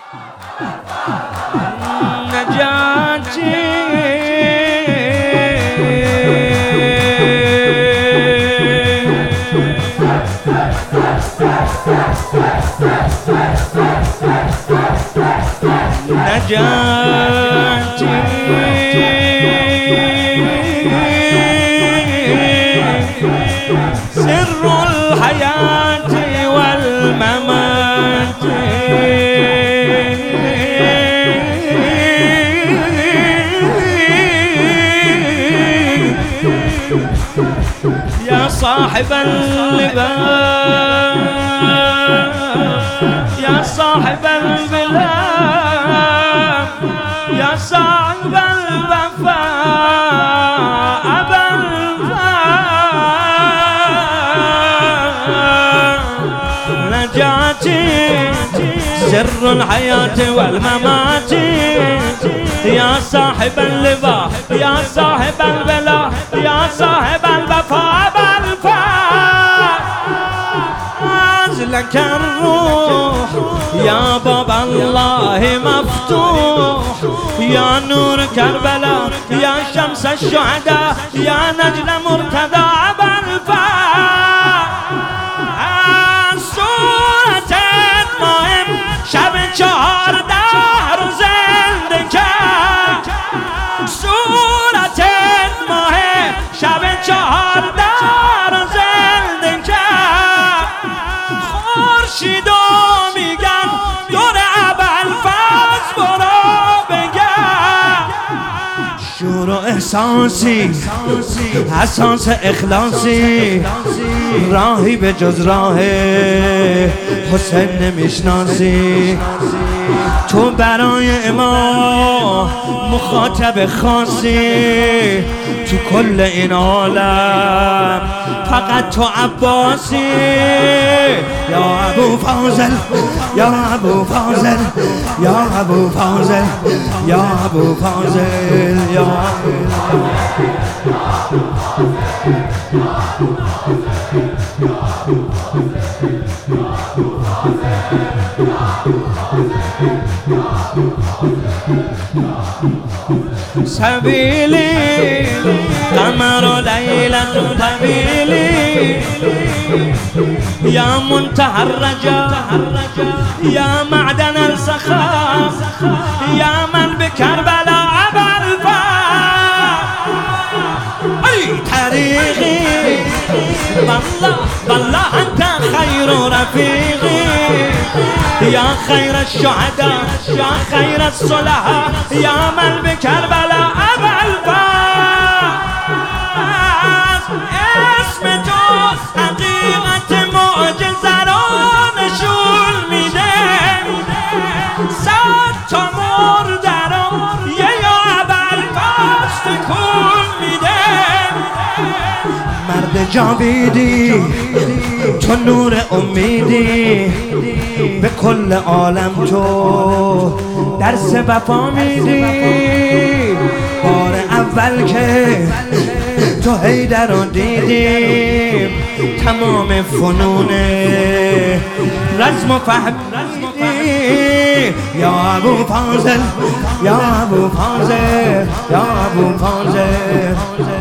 نجاتي نجاتي سر الحياة والممات يا صاحب اللباس يا صاحب البلاد يا صاحب الوفاء أبا الوفاء نجاتي سر الحياة والممات يا صاحب اللواء يا صاحب البلاء يا صاحب الوفاء أبا الوفاء لك الروح يا باب الله مفتوح يا نور كربلاء يا شمس الشهداء يا نجل مرتضى أبا الوفاء صورت مهم شب 14 روز زندگی صورت مهم شب 14 روز زندگی خورشیدو میگن دور ابوالفضل برو بگم شور و احساسی اساس اخلاصی راهی به جز راه حسین نمیشناسی تو برای ما مخاطب خاصی تو کل این عالم فقط تو عباسی یا ابو فاضل یا ابو فاضل یا ابو فاضل یا ابو فاضل یا سبيلي قمر ليلة طويلي يا منتهى الرجاء يا معدن السخاء يا من بكربلاء أبا الوفاء أي طريقي والله أنت خير رفيقي يا خير الشهداء يا خير الصلحاء يا من بكربلاء أبا الوفاء اسم تو حقیقت معجزه را نشون میده صد تا مرده را یا ابوالفضل تکون میده مرد جاویدی تو نور امیدی به کل عالم تو درس وفا میدی بار اول که تو حیدر رو دیدیم تمام فنون رزم و فهمیدی یا ابو فاضل یا ابو فاضل یا ابو فاضل